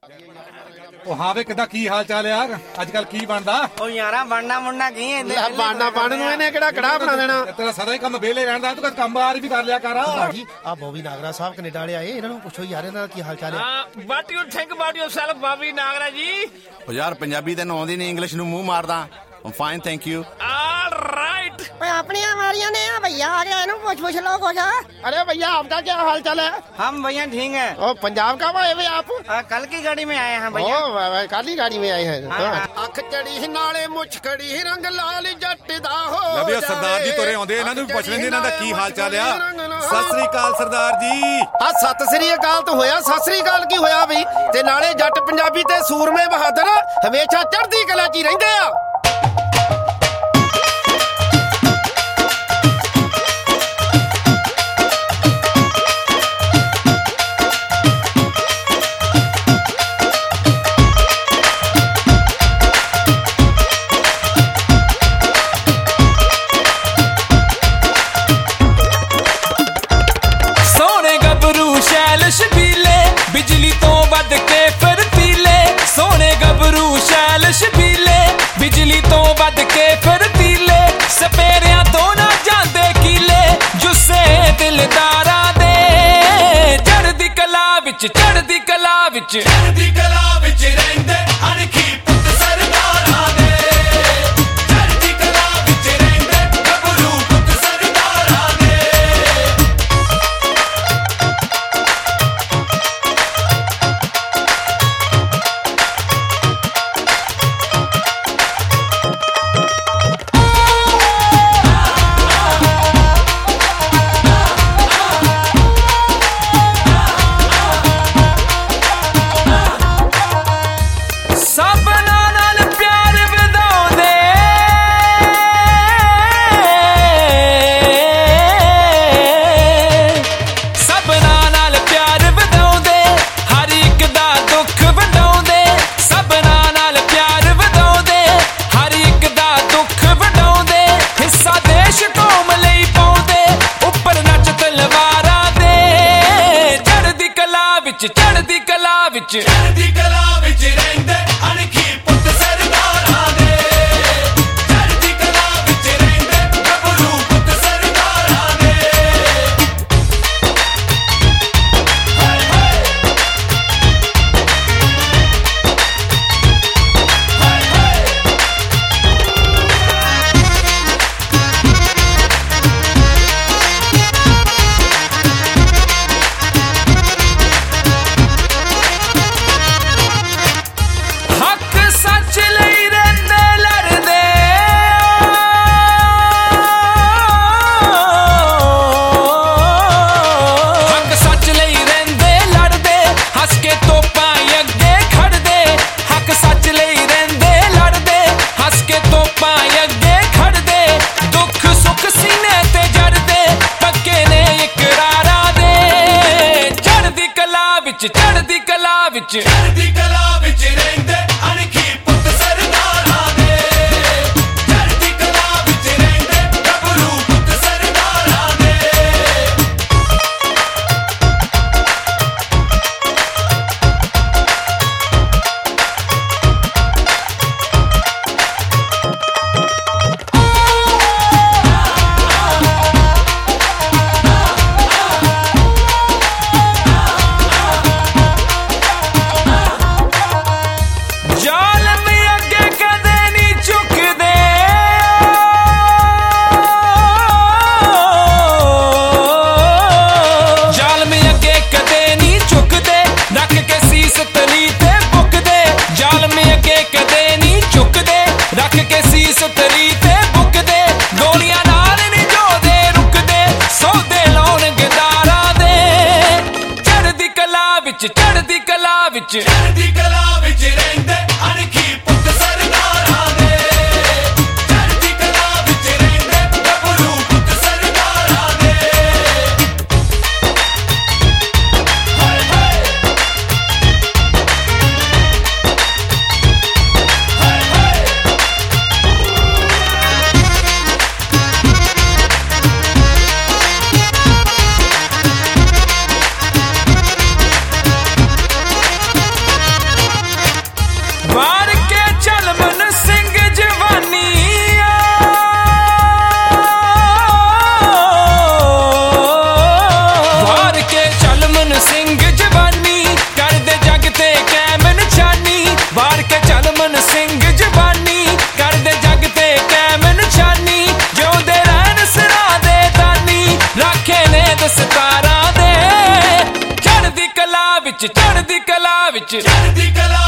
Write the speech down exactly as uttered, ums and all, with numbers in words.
ਉਹ ਹਾਂ ਵੇ ਕਿੱਦਾਂ ਕੀ ਹਾਲ ਚਾਲ ਯਾਰ ਅੱਜ ਕੱਲ ਕੀ ਬਣਦਾ ਉਹ ਯਾਰਾ ਬਣਨਾ ਮੁੰਨਾ ਕੀ ਹੈ ਬਾਣਾ ਬਣ ਨੂੰ ਇਹਨੇ ਕਿਹੜਾ ਕੜਾ ਬਣਾ ਦੇਣਾ ਤੇਰਾ ਸਦਾ ਹੀ ਕੰਮ ਵਿਹਲੇ ਰਹਿਣ ਦਾ ਤੂੰ ਕਦ ਕੰਮ ਬਾਹਰ ਵੀ ਕਰ ਲਿਆ ਕਰ ਭਾਜੀ ਆ ਬੋਬੀ ਨਾਗਰਾ ਸਾਹਿਬ ਕੈਨੇਡਾ ਵਾਲੇ ਆਏ ਇਹਨਾਂ ਨੂੰ ਪੁੱਛੋ ਯਾਰ ਇਹਨਾਂ ਦਾ ਕੀ ਹਾਲ ਚਾਲ ਹੈ what you think about yourself Bobby Nagra ji ਉਹ ਯਾਰ ਪੰਜਾਬੀ ਤੈਨੂੰ ਆਉਂਦੀ ਨਹੀਂ ਇੰਗਲਿਸ਼ ਨੂੰ ਮੂੰਹ ਮਾਰਦਾ ਫਾਈਨ ਥੈਂਕ ਯੂ ਆਲਰਾਈਟ ਓਏ ਆਪਣੀਆਂ ਮਾਰੀਆਂ ਨੇ ਆ ਭਈਆ आ गया इन्हों पूछ पूछ लो कुछ अरे भैया आपका क्या हाल चाल है हम भैया ठीक है ओ पंजाब का आए हुए आप आ, कल की गाड़ी में आए हैं भैया ओ काली गाड़ी में आए हैं ਅੱਖ ਚੜੀ ਨਾਲੇ ਮੁੱਛ ਖੜੀ ਰੰਗ ਲਾਲ ਜੱਟ ਦਾ ਹੋ ਲੱਭਿਓ ਸਰਦਾਰ ਜੀ ਤੁਰੇ ਆਉਂਦੇ ਇਹਨਾਂ ਨੂੰ ਵੀ ਪੁੱਛ ਲੈਂਦੇ ਇਹਨਾਂ ਦਾ ਕੀ ਹਾਲ ਚਾਲ ਆ ਸਤਿ ਸ੍ਰੀ ਅਕਾਲ ਸਰਦਾਰ ਜੀ ਆ ਸਤਿ ਸ੍ਰੀ ਅਕਾਲ ਤਾਂ ਹੋਇਆ ਸਤਿ ਸ੍ਰੀ ਅਕਾਲ ਕੀ ਹੋਇਆ ਬਈ ਤੇ ਨਾਲੇ ਜੱਟ ਪੰਜਾਬੀ ਤੇ ਸੂਰਮੇ ਬਹਾਦਰ ਹਮੇਸ਼ਾ ਚੜ੍ਹਦੀ ਕਲਾ 'ਚ ਹੀ ਰਹਿੰਦੇ ਆ ਬਿਜਲੀ ਤੋਂ ਵੱਧ ਕੇ ਫਰਤੀਲੇ ਸੋਹਣੇ ਗੱਭਰੂ ਸ਼ੈਲ ਸ਼ਬੀਲੇ ਬਿਜਲੀ ਤੋਂ ਵੱਧ ਕੇ ਫਰਤੀਲੇ ਸਪੇਰਿਆਂ ਤੋਂ ਨਾ ਜਾਂਦੇ ਕੀਲੇ ਜੁੱਸੇ ਦਿਲਦਾਰਾਂ ਦੇ ਚੜ੍ਹਦੀ ਕਲਾ ਵਿੱਚ ਚੜ੍ਹਦੀ ਕਲਾ ਵਿੱਚ ਚੜ੍ਹਦੀ ਕਲਾ ਵਿੱਚ ਰਹਿੰਦੇ ਅਣਖੀ ਪੁੱਤ ਸਰਦਾਰਾਂ ਦੇ ਚੜ੍ਹਦੀ ਕਲਾ ਵਿੱਚ ਰਹਿੰਦੇ ਗੱਭਰੂ ਪੁੱਤ ਸਰਦਾਰਾਂ ਦੇ ਚੜ੍ਹਦੀ ਕਲਾ ਵਿੱਚ ਚੜ੍ਹਦੀ ਕਲਾ ਵਿੱਚ ਰਹਿੰਦੇ ਅਣਖੀ ਪੁੱਤ ਸਰਦਾਰਾਂ ਦੇ ਚੜ੍ਹਦੀ ਕਲਾ ਵਿੱਚ ਰਹਿੰਦੇ ਗੱਭਰੂ ਪੁੱਤ ਸਰਦਾਰਾਂ ਦੇ ਹਾਏ ਹਾਏ ਹਾਏ ਹਾਏ ਚੜ੍ਹਦੀ ਕਲਾ ਵਿੱਚ ਚੜ੍ਹਦੀ ਕਲਾ ਵਿੱਚ ਰਹਿੰਦੇ ਅਣਖੀ ਪੁੱਤ ਸਰਦਾਰਾਂ ਦੇ ਚੜ੍ਹਦੀ ਕਲਾ ਵਿੱਚ ਰਹਿੰਦੇ ਗੱਭਰੂ ਪੁੱਤ ਸਰਦਾਰਾਂ ਦੇ ਚੜ੍ਹਦੀ ਕਲਾ ਵਿੱਚ ਚੜ੍ਹਦੀ ਕਲਾ ਵਿੱਚ ਰਹਿੰਦੇ ਅਣਖੀ ਪੁੱਤ ਸਰਦਾਰਾਂ ਦੇ ਚੜ੍ਹਦੀ ਕਲਾ ਵਿੱਚ ਰਹਿੰਦੇ ਗੱਭਰੂ ਪੁੱਤ ਸਰਦਾਰਾਂ ਦੇ ਹਾਏ ਹਾਏ ਹਾਏ ਹਾਏ ਵਿੱਚ ਚੜ੍ਹਦੀ ਕਲਾ ਵਿੱਚ ਚੜ੍ਹਦੀ ਕਲਾ